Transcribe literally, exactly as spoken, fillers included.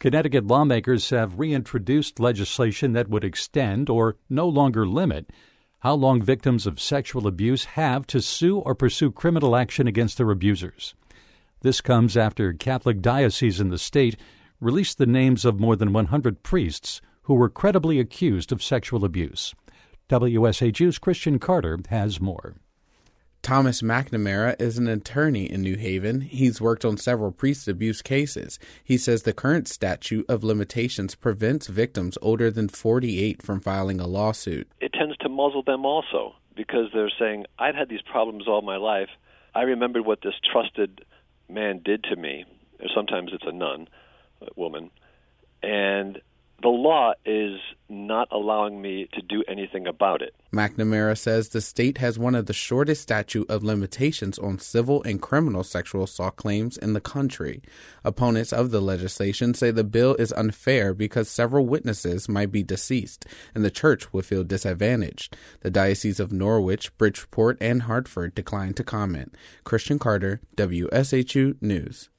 Connecticut lawmakers have reintroduced legislation that would extend or no longer limit how long victims of sexual abuse have to sue or pursue criminal action against their abusers. This comes after Catholic dioceses in the state released the names of more than one hundred priests who were credibly accused of sexual abuse. W S H U's Christian Carter has more. Thomas McNamara is an attorney in New Haven. He's worked on several priest abuse cases. He says the current statute of limitations prevents victims older than forty-eight from filing a lawsuit. It tends to muzzle them also because they're saying, I've had these problems all my life. I remembered what this trusted man did to me. Or sometimes it's a nun, a woman. And the law is not allowing me to do anything about it. McNamara says the state has one of the shortest statute of limitations on civil and criminal sexual assault claims in the country. Opponents of the legislation say the bill is unfair because several witnesses might be deceased, and the church would feel disadvantaged. The dioceses of Norwich, Bridgeport, and Hartford declined to comment. Christian Carter, W S H U News.